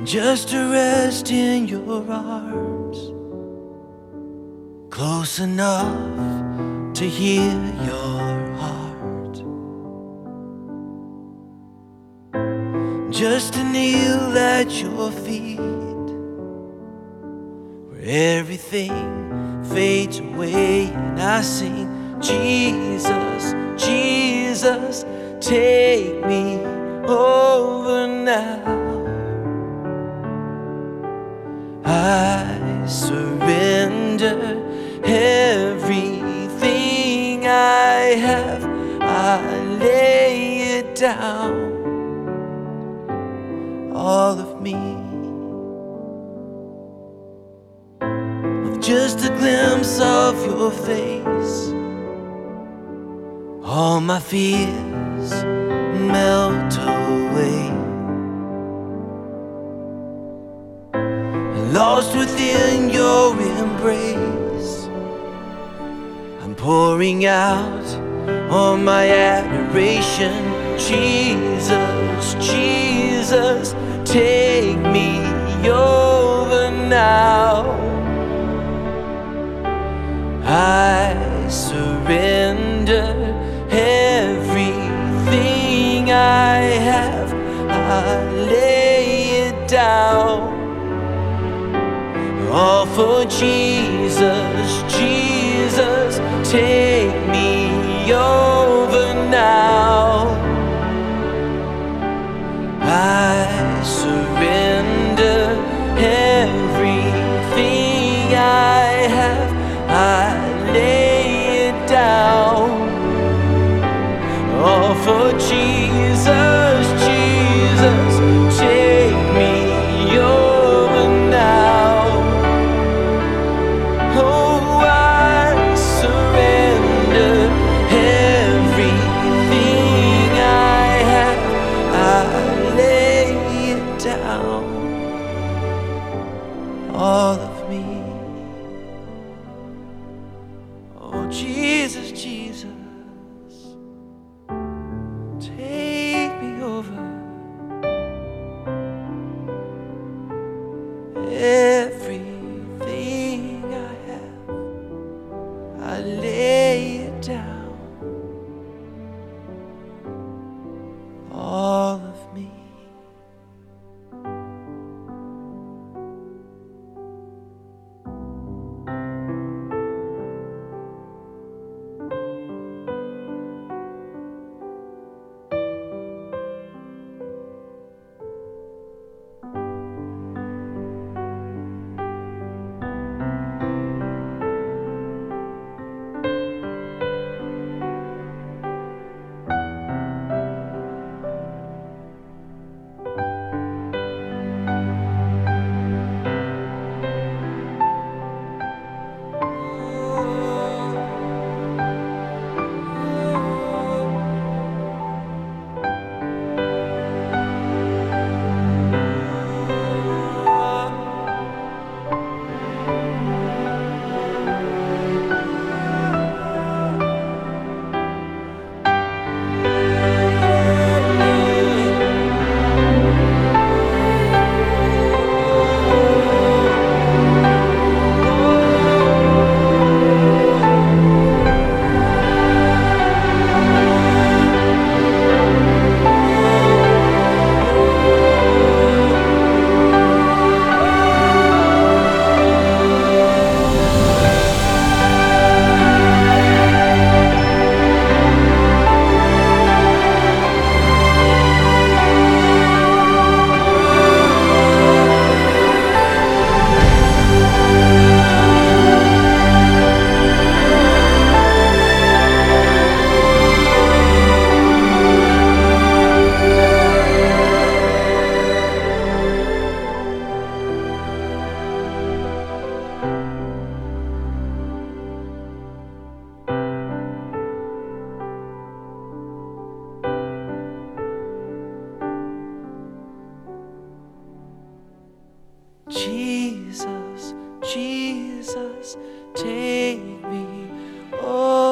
just to rest in your arms, close enough to hear your heart, just to kneel at your feet, where everything fades away and I sing, Jesus, Jesus, take me over now. I surrender everything I have, I lay it down, all of me. With just a glimpse of your face, all my fears melt away. Lost within your embrace, I'm pouring out all my adoration. Jesus, Jesus, take me over now. I surrender everything I have, I lay it down, all for Jesus, Jesus, take me over now. I surrender everything I have, I lay it down, all for Jesus, Jesus, take me over now. Oh, I surrender everything I have, I lay it down, all of me. Oh, Jesus, Jesus, take me over. Everything I have, I lay it down, all of me. Jesus, Jesus, take me. Oh.